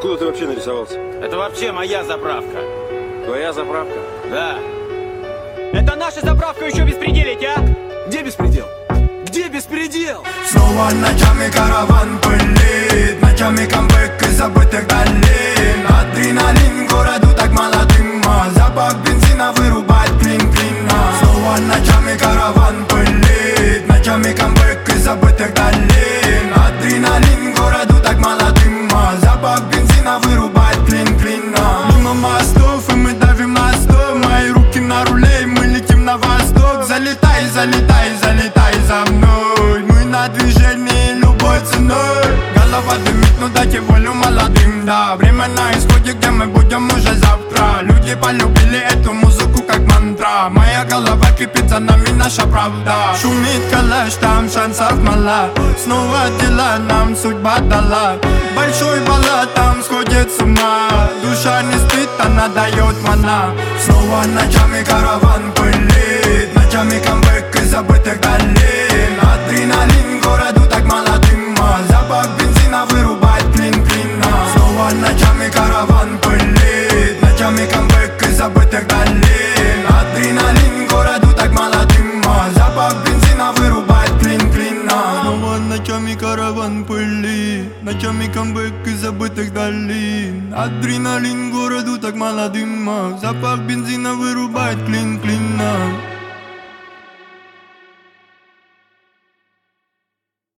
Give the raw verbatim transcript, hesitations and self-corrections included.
Откуда ты вообще нарисовался? Это вообще моя заправка. Твоя заправка? Да. Это наша заправка, еще беспределить, а? Где беспредел? Где беспредел? Снова ночами караван пылит, ночами камбэк из забытых долин. Адреналин городу так мало дыма, запах бензина вырубает клин-клина. Снова ночами караван пылит, ночами камбэк из забытых долин. Адреналин городу так мало дыма, запах бензина вырубает клин-клина. Мимо мостов и мы давим на стоп, мои руки на руле и мы летим на восток. Залетай, залетай, залетай за мной, мы на движении любой ценой. Голова дымит, ну дайте волю молодым, да. Время на исходе, где мы будем уже завтра. Люди полюбили эту музыку как мантра. Моя голова кипит, за нами наша правда. Шумит калаш, там шансов мало. Снова дела нам судьба дала. Большой баллад там сходит с ума. Душа не спит, она дает мана. Снова ночами караван пылит, ночами камбэк из забытых долин. Адреналин городу так мало дыма, запах бензина вырубает клин-клина. Снова ночами караван пылит, ночами камбэк из забытых долин. Адреналин городу так мало дыма, запах бензина вырубает клин-клина. Снова ночами караван пылит, ночами камбэк из забытых долин. Адреналин городу так мало дыма, запах бензина вырубает клин-клина.